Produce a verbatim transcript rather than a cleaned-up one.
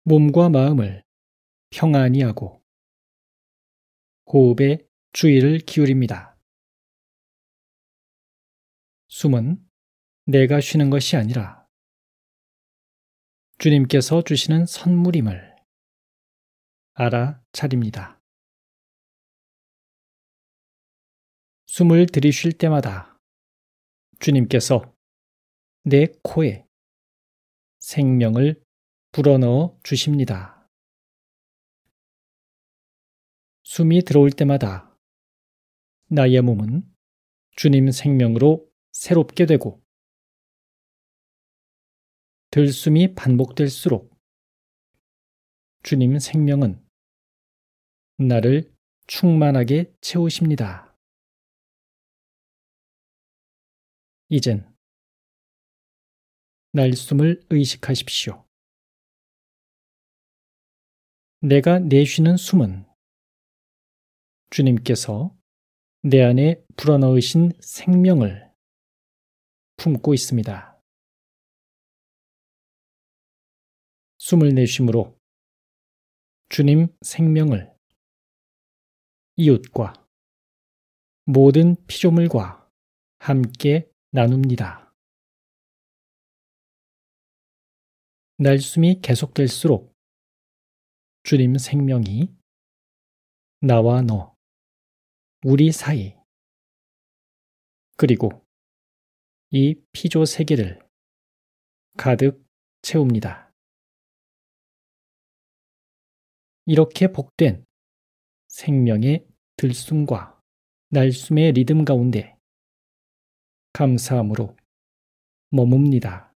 몸과 마음을 평안히 하고 호흡에 주의를 기울입니다. 숨은 내가 쉬는 것이 아니라 주님께서 주시는 선물임을 알아차립니다. 숨을 들이쉴 때마다 주님께서 내 코에 생명을 불어넣어 주십니다. 숨이 들어올 때마다 나의 몸은 주님 생명으로 새롭게 되고 들숨이 반복될수록 주님 생명은 나를 충만하게 채우십니다. 이젠 날숨을 의식하십시오. 내가 내쉬는 숨은 주님께서 내 안에 불어넣으신 생명을 품고 있습니다. 숨을 내쉼으로 주님 생명을 이웃과 모든 피조물과 함께 나눕니다. 날숨이 계속될수록 주님 생명이 나와 너, 우리 사이, 그리고 이 피조 세계를 가득 채웁니다. 이렇게 복된 생명의 들숨과 날숨의 리듬 가운데 감사함으로 머뭅니다.